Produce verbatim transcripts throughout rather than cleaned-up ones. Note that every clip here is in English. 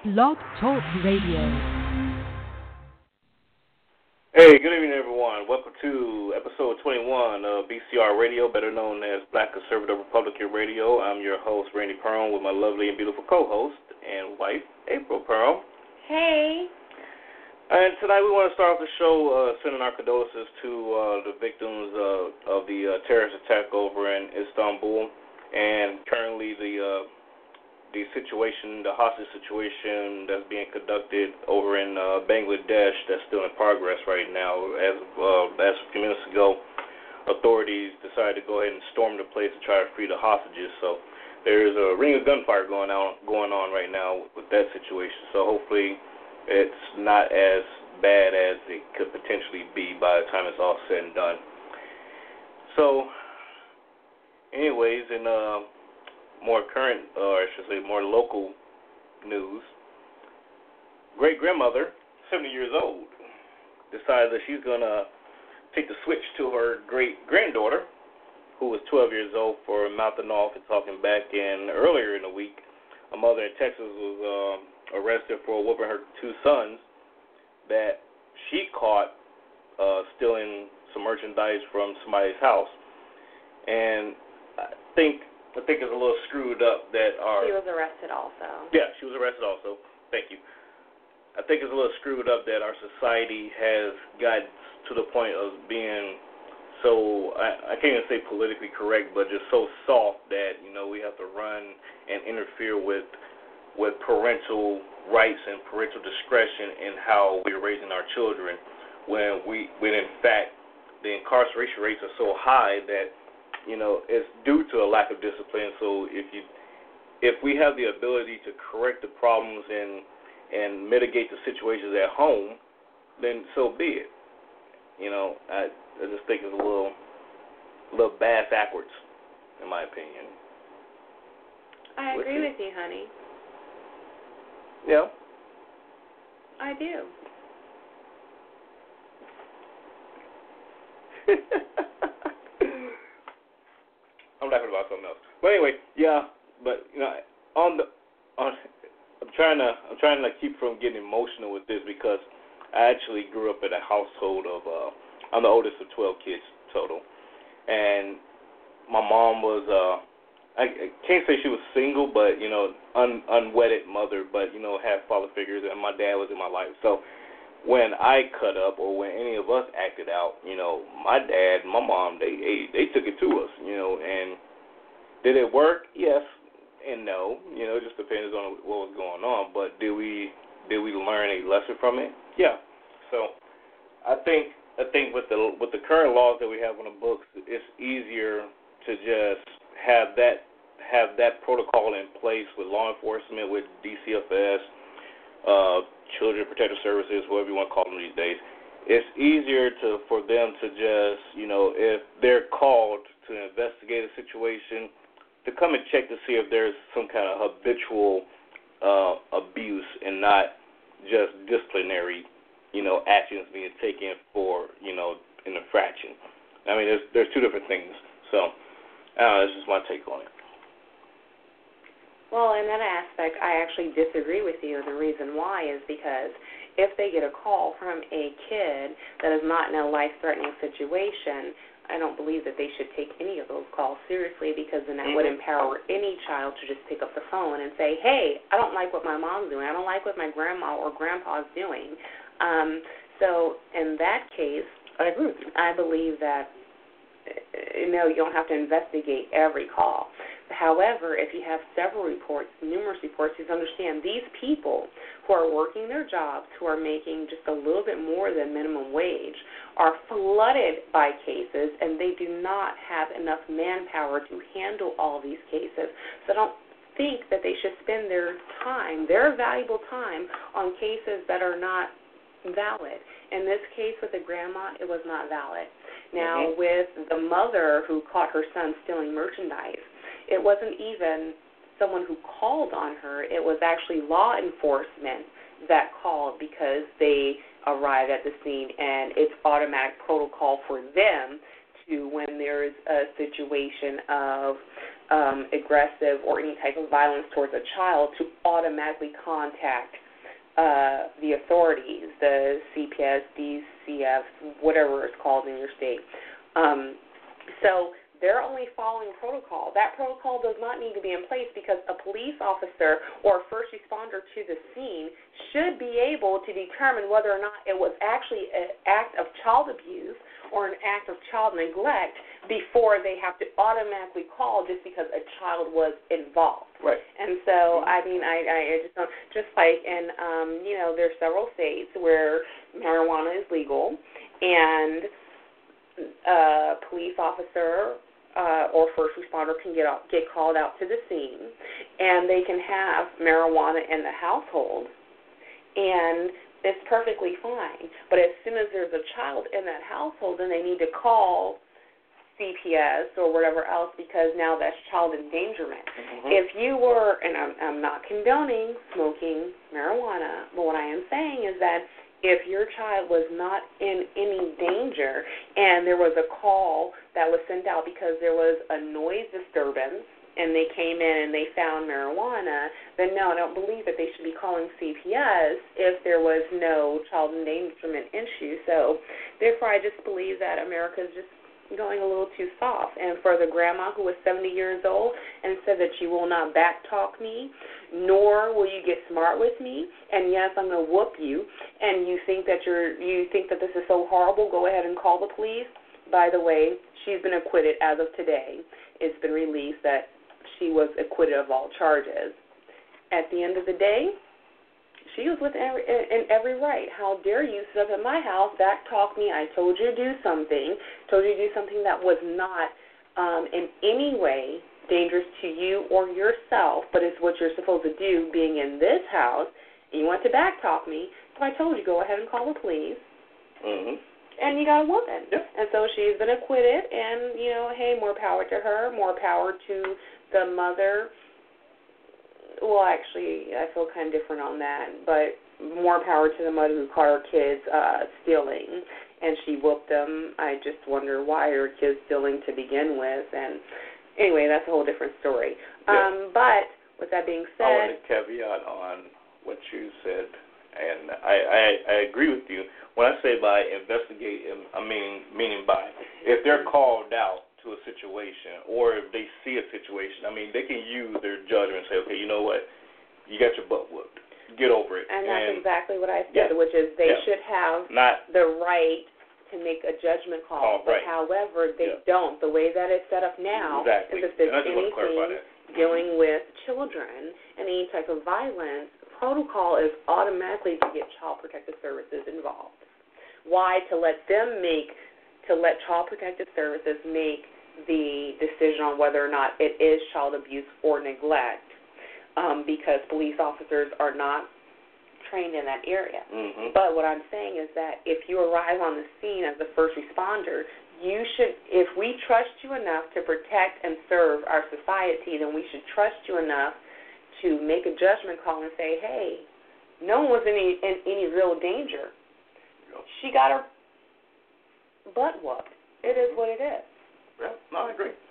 Blog Talk Radio. Hey, good evening, everyone. Welcome to episode twenty-one of B C R Radio, better known as Black Conservative Republican Radio. I'm your host, Randy Pearl, with my lovely and beautiful co-host and wife, April Pearl. Hey. And tonight we want to start off the show uh, sending our condolences to uh, the victims uh, of the uh, terrorist attack over in Istanbul, and currently the uh, the situation, the hostage situation that's being conducted over in uh, Bangladesh that's still in progress right now. As uh, as a few minutes ago, authorities decided to go ahead and storm the place to try to free the hostages. So there's a ring of gunfire going on going on right now with that situation. So hopefully it's not as bad as it could potentially be by the time it's all said and done. So, anyways, in uh, more current, or I should say more local news, great-grandmother, seventy years old, decided that she's going to take the switch to her great-granddaughter, who was twelve years old, for mouthing off and talking back. And earlier in the week, a mother in Texas was um, arrested for whooping her two sons that she caught uh, stealing some merchandise from somebody's house. And I think I think it's a little screwed up that our... She was arrested also. Yeah, she was arrested also. Thank you. I think it's a little screwed up that our society has gotten to the point of being so, I, I can't even say politically correct, but just so soft that, you know, we have to run and interfere with with parental rights and parental discretion in how we're raising our children, when we, when in fact the incarceration rates are so high that, you know, it's due to a lack of discipline. So if you, if we have the ability to correct the problems and and mitigate the situations at home, then so be it. You know, I, I just think it's a little, a little bass backwards, in my opinion. I agree with you, honey. Yeah. I do. I'm laughing about something else. But anyway, yeah. But you know, on the on, I'm trying to I'm trying to like, keep from getting emotional with this, because I actually grew up in a household of uh, I'm the oldest of twelve kids total, and my mom was uh, I, I can't say she was single, but you know, un, unwedded mother, but you know, had father figures, and my dad was in my life. So when I cut up, or when any of us acted out, you know, my dad and my mom, they, they they took it to us, you know. And did it work? Yes and no. You know, it just depends on what was going on. But did we did we learn a lesson from it? Yeah. So I think I think with the with the current laws that we have on the books, it's easier to just have that have that protocol in place with law enforcement, with D C F S. Uh, Children Protective Services, whatever you want to call them these days. It's easier to for them to just, you know, if they're called to investigate a situation, to come and check to see if there's some kind of habitual uh, abuse, and not just disciplinary, you know, actions being taken for, you know, an infraction. I mean, there's there's two different things. So, I don't know, that's just my take on it. Well, in that aspect, I actually disagree with you. The reason why is because if they get a call from a kid that is not in a life-threatening situation, I don't believe that they should take any of those calls seriously, because then that mm-hmm. would empower any child to just pick up the phone and say, hey, I don't like what my mom's doing. I don't like what my grandma or grandpa's doing. Um, so in that case, I agree with you. I believe that, you know, you don't have to investigate every call. However, if you have several reports, numerous reports, you understand these people who are working their jobs, who are making just a little bit more than minimum wage, are flooded by cases, and they do not have enough manpower to handle all these cases. So I don't think that they should spend their time, their valuable time, on cases that are not valid. In this case with the grandma, it was not valid. Now, mm-hmm. with the mother who caught her son stealing merchandise, it wasn't even someone who called on her. It was actually law enforcement that called, because they arrived at the scene, and it's automatic protocol for them to, when there is a situation of um, aggressive or any type of violence towards a child to automatically contact uh, the authorities, the C P S, D C F, whatever it's called in your state. Um, so they're only following protocol. That protocol does not need to be in place because a police officer or a first responder to the scene should be able to determine whether or not it was actually an act of child abuse or an act of child neglect before they have to automatically call just because a child was involved. Right. And so, I mean, I, I just don't, just like in, um, you know, there's several states where marijuana is legal, and a police officer uh, or first responder can get out, get called out to the scene, and they can have marijuana in the household, and it's perfectly fine. But as soon as there's a child in that household, then they need to call C P S or whatever else because now that's child endangerment. Mm-hmm. If you were, and I'm, I'm not condoning smoking marijuana, but what I am saying is that if your child was not in any danger and there was a call that was sent out because there was a noise disturbance and they came in and they found marijuana, then no, I don't believe that they should be calling C P S if there was no child endangerment issue. So therefore I just believe that America is just going a little too soft. And for the grandma who was seventy years old and said that you will not backtalk me, nor will you get smart with me, and yes, I'm going to whoop you, and you think that you're you think that this is so horrible, go ahead and call the police. By the way, she's been acquitted as of today. It's been released that she was acquitted of all charges. At the end of the day, she was within every, in every right. How dare you sit up in my house, backtalk me? I told you to do something, told you to do something that was not um, in any way dangerous to you or yourself, but it's what you're supposed to do being in this house, and you want to backtalk me, so I told you go ahead and call the police. Mm-hmm. And you got a whooping. Yep. And so she's been acquitted, and, you know, hey, more power to her, more power to the mother. Well, actually, I feel kind of different on that, but more power to the mother who caught her kids uh, stealing, and she whooped them. I just wonder why her kids stealing to begin with, and anyway, that's a whole different story. Yeah. Um, but with that being said, I want to caveat on what you said, and I, I, I agree with you. When I say by investigate, I mean meaning by if they're called out to a situation, or if they see a situation, I mean, they can use their judgment and say, okay, you know what, you got your butt whooped. Get over it. And that's and, exactly what I said, yeah, which is they yeah. should have Not, the right to make a judgment call. Oh, but right. however, they yeah. don't. The way that it's set up now exactly. is if there's and I just want to clarify anything that. dealing with children and any type of violence, protocol is automatically to get Child Protective Services involved. Why? To let them make, to let Child Protective Services make the decision on whether or not it is child abuse or neglect, um, because police officers are not trained in that area. Mm-hmm. But what I'm saying is that if you arrive on the scene as a first responder, you should, if we trust you enough to protect and serve our society, then we should trust you enough to make a judgment call and say, hey, no one was in any, in any real danger. Yep. She got her butt whooped. It is what it is. Yeah, no, I agree.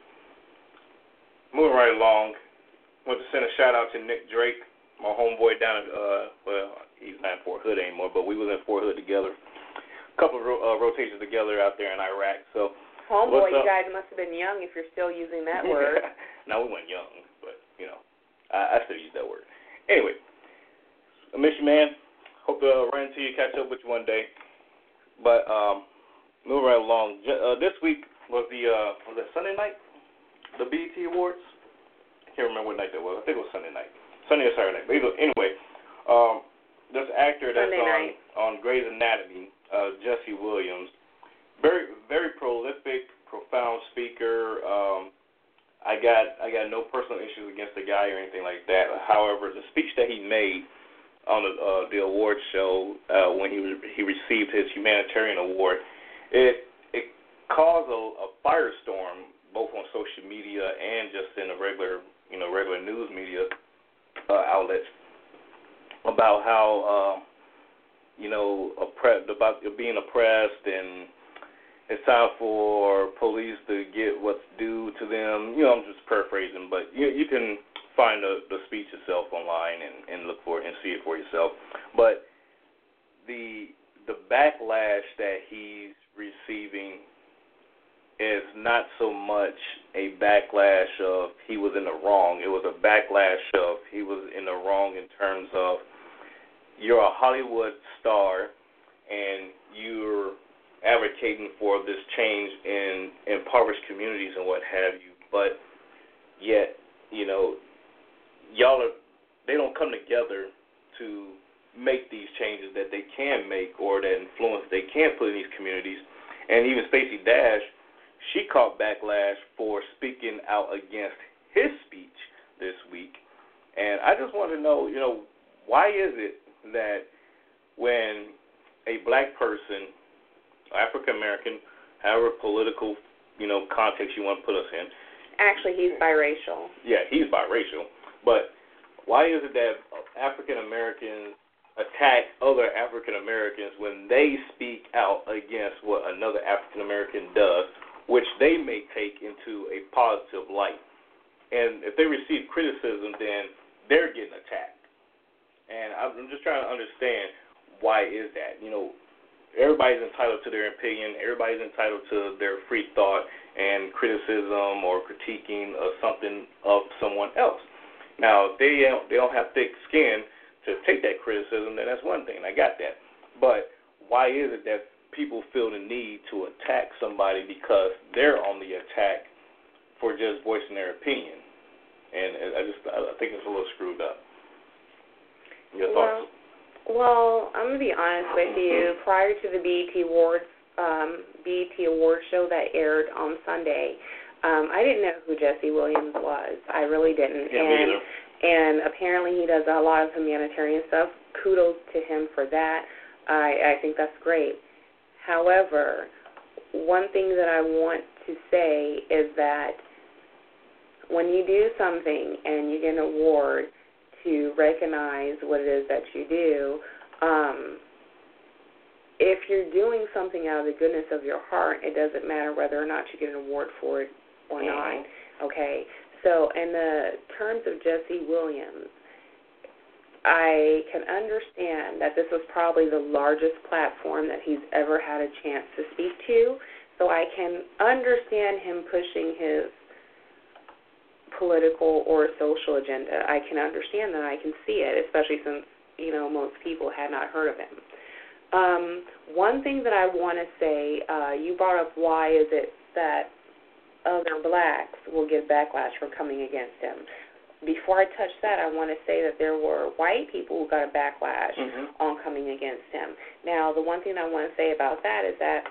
Moving right along, want to send a shout out to Nick Drake, my homeboy down at, uh, well, he's not in Fort Hood anymore, but we was in Fort Hood together. A couple of ro- uh, rotations together out there in Iraq. So, homeboy, you guys must have been young if you're still using that word. No, we weren't young, but, you know, I, I still use that word. Anyway, I miss you, man. Hope to uh, run into you, catch up with you one day. But um, moving right along, uh, this week was the, uh, was that Sunday night? The B E T Awards? I can't remember what night that was. I think it was Sunday night. Sunday or Saturday night. But anyway, um, this actor that's Sunday on, night. on Grey's Anatomy, uh, Jesse Williams, very very prolific, profound speaker. Um, I got I got no personal issues against the guy or anything like that. However, the speech that he made on the uh, the award show uh, when he re- he received his humanitarian award, it it caused a, a firestorm both on social media and just in the regular you know regular news media uh, outlets about how uh, you know oppressed about being oppressed and it's time for police to get what's due to them. You know, I'm just paraphrasing, but you you can find the, the speech itself online and, and look for it and see it for yourself. But the the backlash that he's receiving is not so much a backlash of he was in the wrong. It was a backlash of he was in the wrong in terms of you're a Hollywood star and you're advocating for this change in impoverished communities and what have you, but yet, you know, y'all are, they don't come together to make these changes that they can make or that influence they can put in these communities. And even Stacey Dash, she caught backlash for speaking out against his speech this week. And I just want to know, you know, why is it that when a black person, African American, however political, you know, context you want to put us in. Actually, he's biracial. Yeah, he's biracial. But why is it that African Americans attack other African Americans when they speak out against what another African American does, which they may take into a positive light? And if they receive criticism, then they're getting attacked. And I'm just trying to understand why is that. You know, everybody's entitled to their opinion. Everybody's entitled to their free thought and criticism or critiquing of something of someone else. Now, if they don't, they don't have thick skin to take that criticism, then that's one thing. I got that. But why is it that people feel the need to attack somebody because they're on the attack for just voicing their opinion? And I just I think it's a little screwed up. Your thoughts? Well, Well, I'm going to be honest with you. Prior to the B E T Awards, um, B E T Award show that aired on Sunday, um, I didn't know who Jesse Williams was. I really didn't. Yeah, and, me either. And apparently he does a lot of humanitarian stuff. Kudos to him for that. I, I think that's great. However, one thing that I want to say is that when you do something and you get an award to recognize what it is that you do, um, if you're doing something out of the goodness of your heart, it doesn't matter whether or not you get an award for it or not, okay? So in the terms of Jesse Williams, I can understand that this was probably the largest platform that he's ever had a chance to speak to, so I can understand him pushing his political or social agenda. I can understand that. I can see it, especially since, you know, most people had not heard of him. Um, one thing that I want to say, uh, you brought up why is it that other blacks will get backlash for coming against him. Before I touch that, I want to say that there were white people who got a backlash mm-hmm. on coming against him. Now, the one thing I want to say about that is that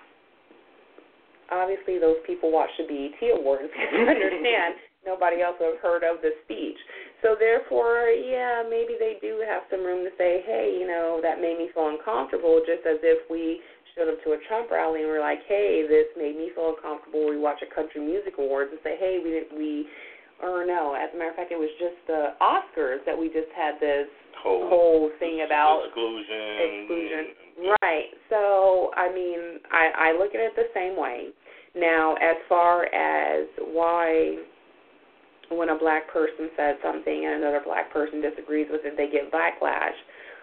obviously those people watch the B E T Awards and understand nobody else would have heard of the speech. So therefore, yeah, maybe they do have some room to say, hey, you know, that made me feel uncomfortable, just as if we showed up to a Trump rally and we're like, hey, this made me feel uncomfortable. We watch a country music awards and say, hey, we didn't, we, or no, as a matter of fact, it was just the Oscars that we just had this whole, whole thing about exclusion. Exclusion. Right. So, I mean, I, I look at it the same way. Now, as far as why when a black person says something and another black person disagrees with it, they get backlash.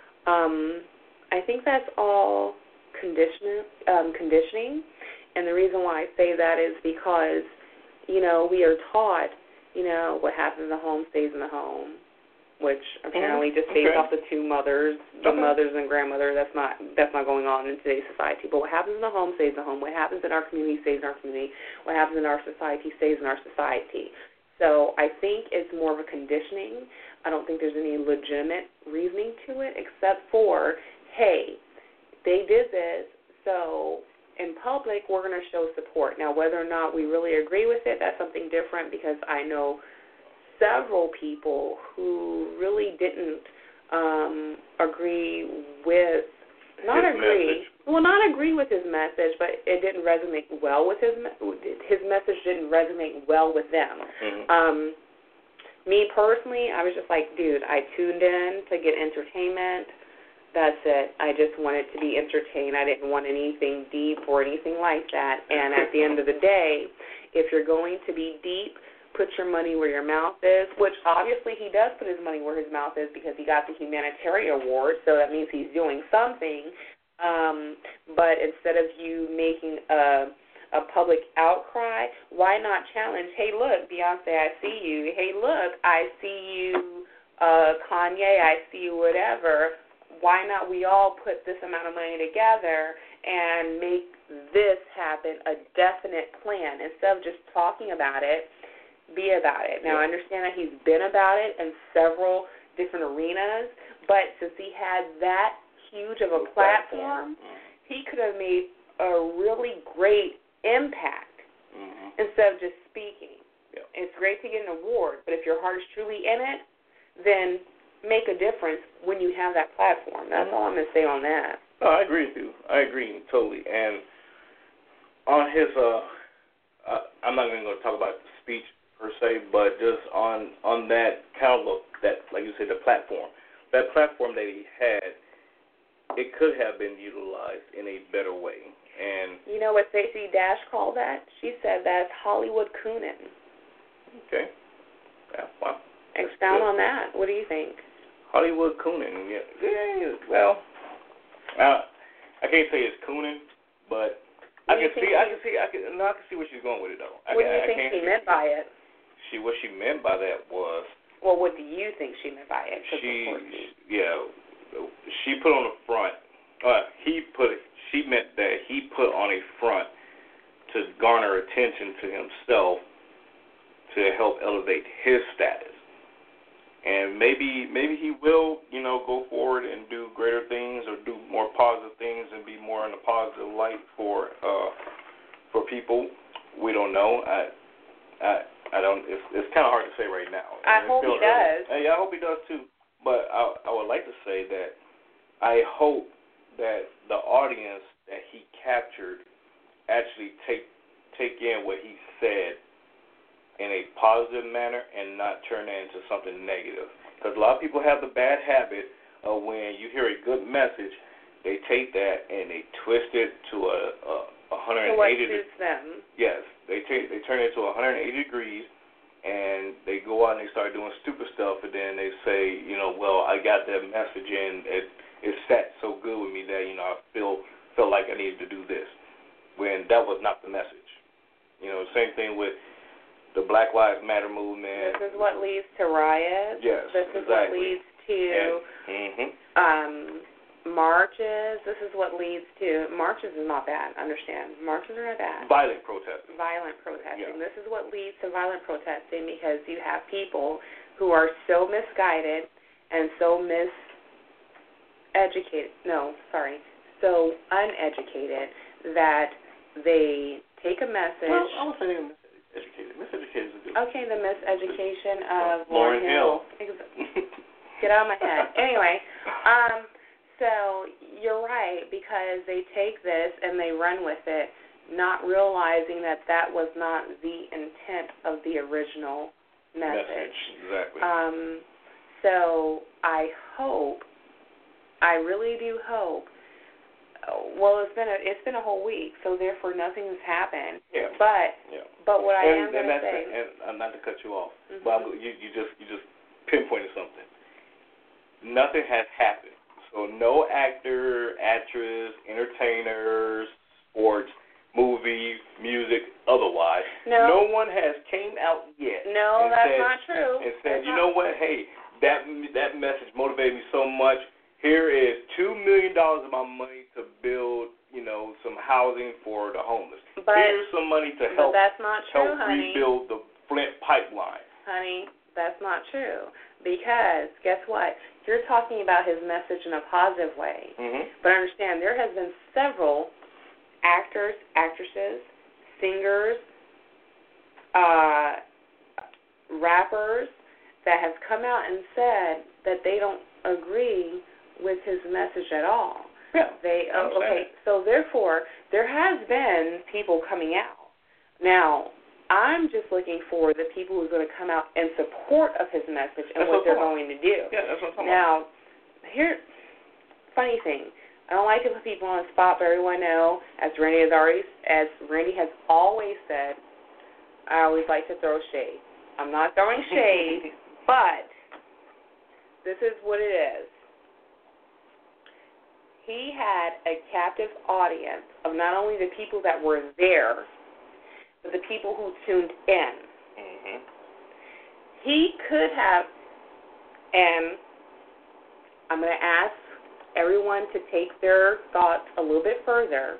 Um, I think that's all conditioning, um, conditioning, and the reason why I say that is because, you know, we are taught, you know, what happens in the home stays in the home, which apparently just based okay. off the two mothers, the okay. mothers and grandmother, that's not that's not going on in today's society. But what happens in the home stays in the home. What happens in our community stays in our community. What happens in our society stays in our society. So I think it's more of a conditioning. I don't think there's any legitimate reasoning to it except for, hey, they did this, so in public we're going to show support. Now, whether or not we really agree with it, that's something different because I know several people who really didn't um, agree with, not his agree, message. well, not agree with his message, but it didn't resonate well with his, his message didn't resonate well with them. Mm-hmm. Um, me personally, I was just like, dude, I tuned in to get entertainment. That's it. I just wanted to be entertained. I didn't want anything deep or anything like that. And at the end of the day, if you're going to be deep, put your money where your mouth is, which obviously he does put his money where his mouth is because he got the humanitarian award, so that means he's doing something. Um, but instead of you making a, a public outcry, why not challenge, hey, look, Beyonce, I see you. Hey, look, I see you, uh, Kanye, I see you, whatever. Why not we all put this amount of money together and make this happen, a definite plan, instead of just talking about it, be about it. Now, I understand that he's been about it in several different arenas, but since he had that huge of a platform, he could have made a really great impact mm-hmm. instead of just speaking. Yep. It's great to get an award, but if your heart is truly in it, then make a difference when you have that platform. That's all I'm going to say on that. No, I agree with you. I agree totally. And on his, uh, uh, I'm not even going to talk about the speech per se, but just on on that kind of look, that, like you said, the platform, that platform that he had, it could have been utilized in a better way. And you know what Stacey Dash called that? She said that's Hollywood cooning. Okay. Yeah. Wow. Expound on that. What do you think? Hollywood cooning, yeah. yeah well, uh, I can't say it's cooning, but I can see, I can see, I can, no, I can see where she's going with it though. What I, do you I think she see. meant by it? She, what she meant by that was. Well, what do you think she meant by it? She, yeah, she put on the front. Uh, he put, she meant that he put on a front to garner attention to himself to help elevate his status. And maybe maybe he will, you know, go forward and do greater things or do more positive things and be more in a positive light for uh, for people. We don't know. I I I don't. It's it's kind of hard to say right now. I hope he does. Yeah, I hope he does too. But I I would like to say that I hope that the audience that he captured actually take take in what he said in a positive manner and not turn it into something negative. Because a lot of people have the bad habit of when you hear a good message, they take that and they twist it to a, a one hundred eighty. So what suits them? Yes, they take they turn it to one hundred eighty degrees, and they go out and they start doing stupid stuff, and then they say, you know, well, I got that message and it it sat so good with me that, you know, I feel felt like I needed to do this, when that was not the message. You know, same thing with the Black Lives Matter movement. This is what leads to riots. Yes, This is exactly. what leads to and, mm-hmm. um, marches. This is what leads to marches is not bad. Understand? Marches are not bad. Violent protesting. Violent protesting. Yeah. This is what leads to violent protesting because you have people who are so misguided and so miseducated. No, sorry, so uneducated that they take a message. Well, I would say they're miseducated. Miseducated is a good. Okay, the miseducation of Lauryn Hill. Get out of my head. Anyway, um, so you're right, because they take this and they run with it, not realizing that that was not the intent of the original message. Message, exactly. Um, so I hope, I really do hope. Well, it's been a it's been a whole week, so therefore nothing has happened. Yeah. But yeah. but what I am and, going to say, and uh, not to cut you off, mm-hmm. but I'm, you you just you just pinpointed something. Nothing has happened. So no actor, actress, entertainers, sports, movie, music, otherwise. No. No one has came out yet. No, that's said, not true. And said, that's you not know what? Hey, that that message motivated me so much. Here is two million dollars of my money to build, you know, some housing for the homeless. But, Here's some money to help but that's not true, help honey. rebuild the Flint pipeline. Honey, that's not true. Because guess what? You're talking about his message in a positive way. Mm-hmm. But understand, there has been several actors, actresses, singers, uh, rappers that have come out and said that they don't agree with his message at all. Yeah, they uh, okay. So therefore, there has been people coming out. Now, I'm just looking for the people who are going to come out in support of his message and that's what, what they're going to do. Yeah, that's what I'm talking now, about. here, funny thing. I don't like to put people on the spot, but everyone know, as Randy has already, as Randy has always said, I always like to throw shade. I'm not throwing shade, but this is what it is. He had a captive audience of not only the people that were there, but the people who tuned in. Mm-hmm. He could have, and I'm going to ask everyone to take their thoughts a little bit further.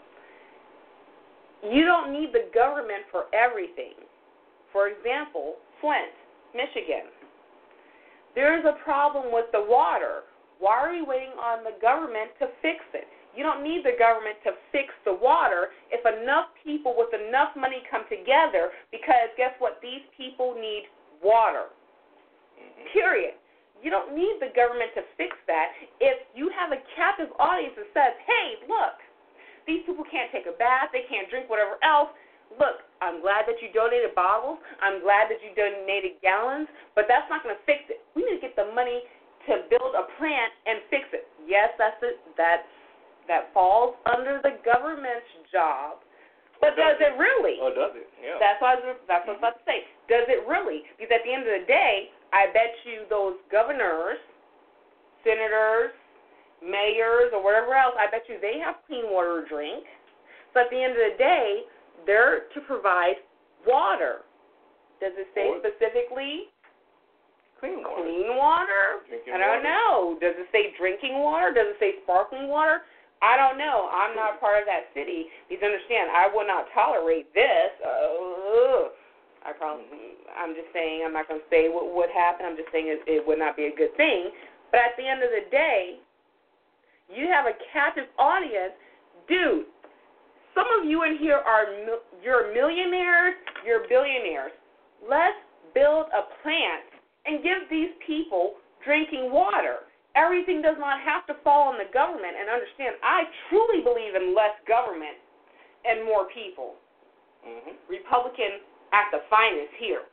You don't need the government for everything. For example, Flint, Michigan. There is a problem with the water. Why are we waiting on the government to fix it? You don't need the government to fix the water if enough people with enough money come together, because guess what? These people need water. Mm-hmm. Period. You don't need the government to fix that if you have a captive audience that says, hey, look, these people can't take a bath, they can't drink whatever else. Look, I'm glad that you donated bottles, I'm glad that you donated gallons, but that's not going to fix it. We need to get the money to build a plant and fix it. Yes, that's it. That's, that falls under the government's job, but does it really? Oh, does it? Yeah. That's what I was, that's what I was about to say. Does it really? Because at the end of the day, I bet you those governors, senators, mayors, or whatever else, I bet you they have clean water to drink. So at the end of the day, they're to provide water. Does it say Or specifically clean water? clean water? Drinking I don't water? know. Does it say drinking water? Does it say sparkling water? I don't know. I'm not part of that city. Please understand, I would not tolerate this. Uh, I probably, I'm just saying, I'm not going to say what would happen. I'm just saying it, it would not be a good thing. But at the end of the day, you have a captive audience. Dude, some of you in here are, you're millionaires, you're billionaires. Let's build a plant and give these people drinking water. Everything does not have to fall on the government. And understand, I truly believe in less government and more people. Mm-hmm. Republican at the finest here.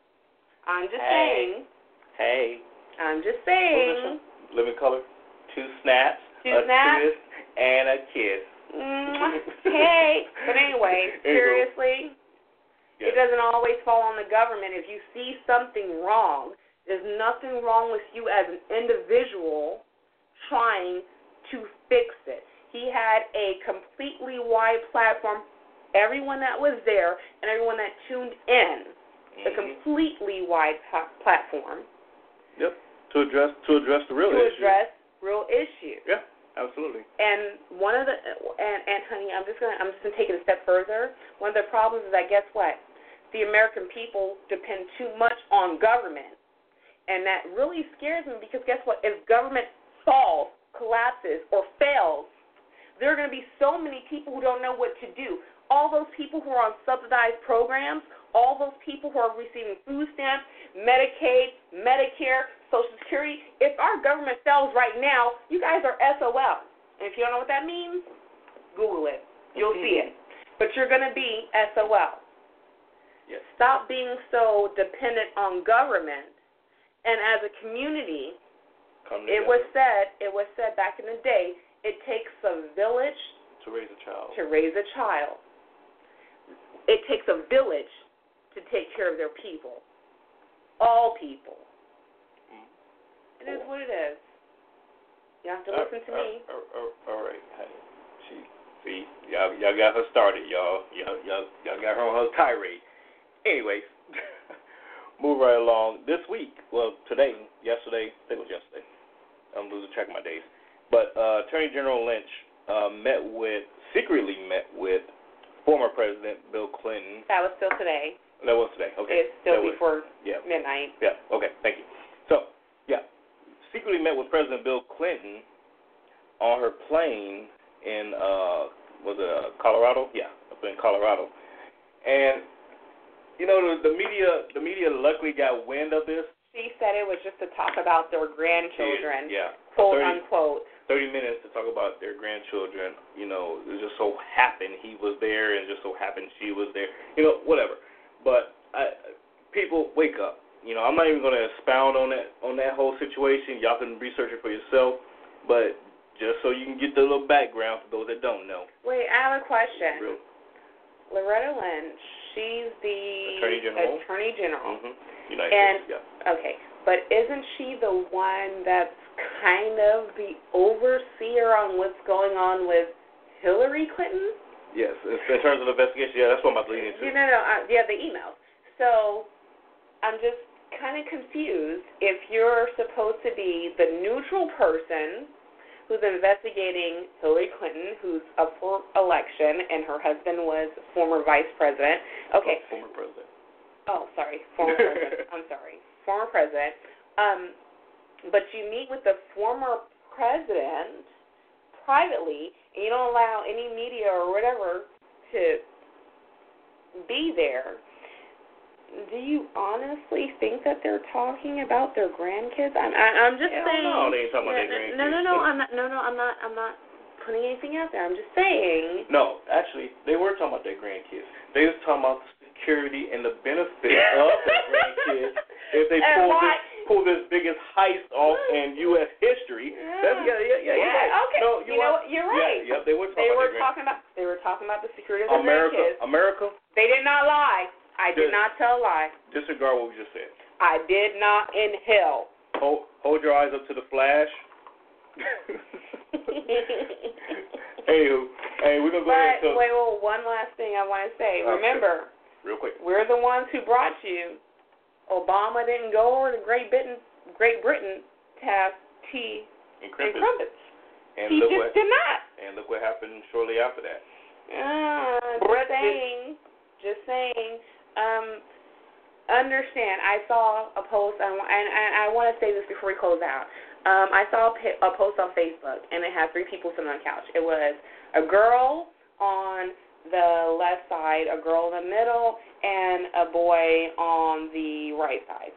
I'm just hey. saying. Hey. I'm just saying. Living color. Two snaps. Two a snaps. twist, and a kiss. Mm, hey. But anyway, seriously, yes. It doesn't always fall on the government. If you see something wrong, there's nothing wrong with you as an individual trying to fix it. He had a completely wide platform. Everyone that was there and everyone that tuned in, mm-hmm. a completely wide pa- platform. Yep. To address to address the real to issue. To address real issues. Yeah, absolutely. And one of the and, and honey, I'm just gonna I'm just gonna take it a step further. One of the problems is that guess what? The American people depend too much on government, and that really scares me because guess what? If government falls, collapses, or fails, there are going to be so many people who don't know what to do. All those people who are on subsidized programs, all those people who are receiving food stamps, Medicaid, Medicare, Social Security. If our government fails right now, you guys are S O L. And if you don't know what that means, Google it. You'll see it. But you're going to be S O L. Yes. Stop being so dependent on government. And as a community, Come it was said, it was said back in the day, it takes a village to raise a child. To raise a child. It takes a village to take care of their people. All people. Mm. It is what it is. You have to uh, listen to uh, me. Uh, uh, all right, honey. She, see, y'all, y'all got her started, y'all. Y'all, y'all, y'all got her on her tirade. Anyways, move right along. This week, well, today, yesterday, I think it was yesterday. I'm losing track of my days. But uh, Attorney General Lynch uh, met with, secretly met with former President Bill Clinton. That was still today. That was today. Okay. It's still that before was, yeah. midnight. Yeah. Okay. Thank you. So, yeah, secretly met with President Bill Clinton on her plane in uh, was it uh, Colorado? Yeah, up in Colorado. And you know the, the media, the media luckily got wind of this. She said it was just to talk about their grandchildren, yeah, quote thirty, unquote. Thirty minutes to talk about their grandchildren. You know, it just so happened he was there, and just so happened she was there. You know, whatever. But I, people, wake up. You know, I'm not even going to expound on that on that whole situation. Y'all can research it for yourself. But just so you can get the little background for those that don't know. Wait, I have a question. Real. Loretta Lynch, she's the Attorney General. Attorney General. Mm-hmm. United and, States, yeah. Okay, but isn't she the one that's kind of the overseer on what's going on with Hillary Clinton? Yes, in terms of the investigation, yeah, that's what I'm about to lead into. You know, no, uh, yeah, the emails. So I'm just kind of confused. If you're supposed to be the neutral person who's investigating Hillary Clinton, who's up for election, and her husband was former vice president. Okay. Oh, former president. Oh, sorry, former president. I'm sorry, former president. Um, but you meet with the former president privately, and you don't allow any media or whatever to be there. Do you honestly think that they're talking about their grandkids? I'm, I, I'm just Hell saying. No, they ain't talking no, about their grandkids. No, no, no. I'm not. No, no. I'm not. I'm not putting anything out there. I'm just saying. No, actually, they were talking about their grandkids. They was talking about the security and the benefit of their grandkids if they pull this, pull this biggest heist off in U S history. Yeah. That's, yeah, yeah, yeah. Yeah. You're right. Okay. No, you, you know, what? You're right. Yeah, yeah, they were talking they about were their talking about. They were talking about the security of their America, grandkids. America. They did not lie. I did Just, not tell a lie. Disregard what we just said. I did not inhale. Hold, hold your eyes up to the flash. Anywho, hey, we're going to go but, ahead and... Wait, well, one last thing I want to say. Okay. Remember, real quick, we're the ones who brought you. Obama didn't go over to Great Britain, Great Britain to have tea and and crumpets. crumpets. And he look just what, did not. And look what happened shortly after that. Uh, just saying. Just saying. Um, understand, I saw a post, and, and I want to say this before we close out. Um, I saw a, a post on Facebook, and it had three people sitting on a couch. It was a girl on the left side, a girl in the middle, and a boy on the right side.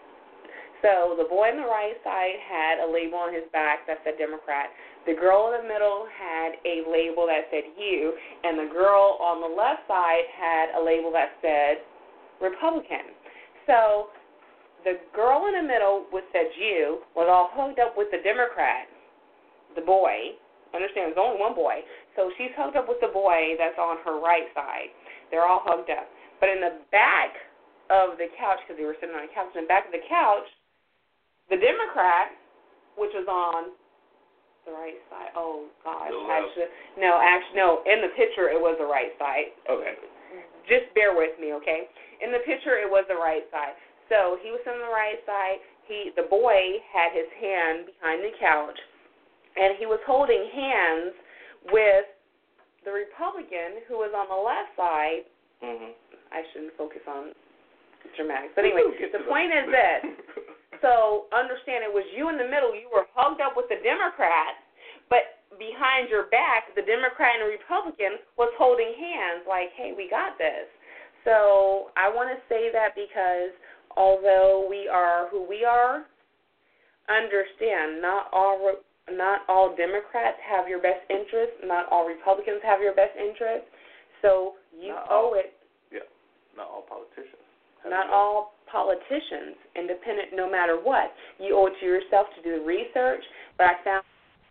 So the boy on the right side had a label on his back that said Democrat. The girl in the middle had a label that said you, and the girl on the left side had a label that said Republican. So the girl in the middle, which said you, was all hooked up with the Democrat, the boy. Understand, there's only one boy. So she's hooked up with the boy that's on her right side. They're all hooked up. But in the back of the couch, because they were sitting on a couch, in the back of the couch, the Democrat, which was on the right side. Oh, gosh. Actually, no, actually, no. In the picture, it was the right side. Okay. Just bear with me, okay? In the picture, it was the right side. So he was on the right side. He, the boy had his hand behind the couch, and he was holding hands with the Republican who was on the left side. Mm-hmm. I shouldn't focus on dramatics. But anyway, the point is this. So understand, it was you in the middle. You were hugged up with the Democrat, but behind your back, the Democrat and the Republican was holding hands like, hey, we got this. So I want to say that because although we are who we are, understand not all not all Democrats have your best interest. Not all Republicans have your best interest. So you not owe all, it. Yeah, not all politicians. Not all politicians, independent, no matter what. You owe it to yourself to do the research, but I found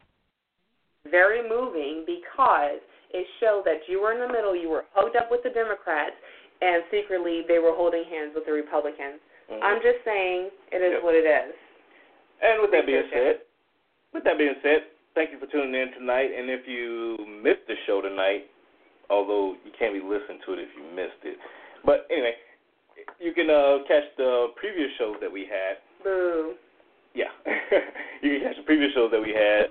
it very moving because it showed that you were in the middle, you were hugged up with the Democrats, and secretly they were holding hands with the Republicans. Mm-hmm. I'm just saying it is yep. what it is. And with that being said, with that being said, thank you for tuning in tonight, and if you missed the show tonight, although you can't be listening to it if you missed it, but anyway, you can uh, catch the previous shows that we had. Boo. Yeah. You can catch the previous shows that we had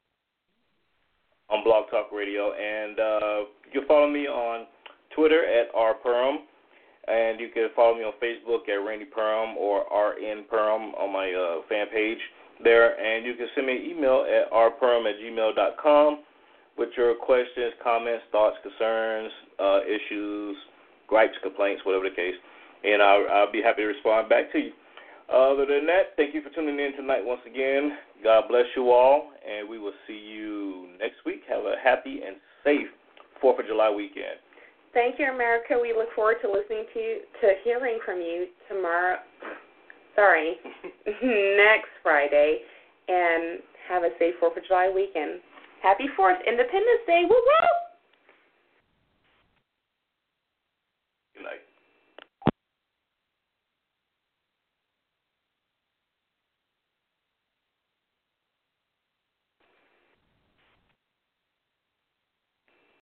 on Blog Talk Radio. And uh, you can follow me on Twitter at R Perham. And you can follow me on Facebook at Randy Perham or R N Perham on my uh, fan page there. And you can send me an email at r perham at gmail dot com with your questions, comments, thoughts, concerns, uh, issues, gripes, complaints, whatever the case. And I'll, I'll be happy to respond back to you. Other than that, thank you for tuning in tonight once again. God bless you all, and we will see you next week. Have a happy and safe fourth of July weekend. Thank you, America. We look forward to listening to you, to hearing from you tomorrow. Sorry, next Friday. And Have a safe fourth of July weekend. Happy fourth, Independence Day. Woo woo!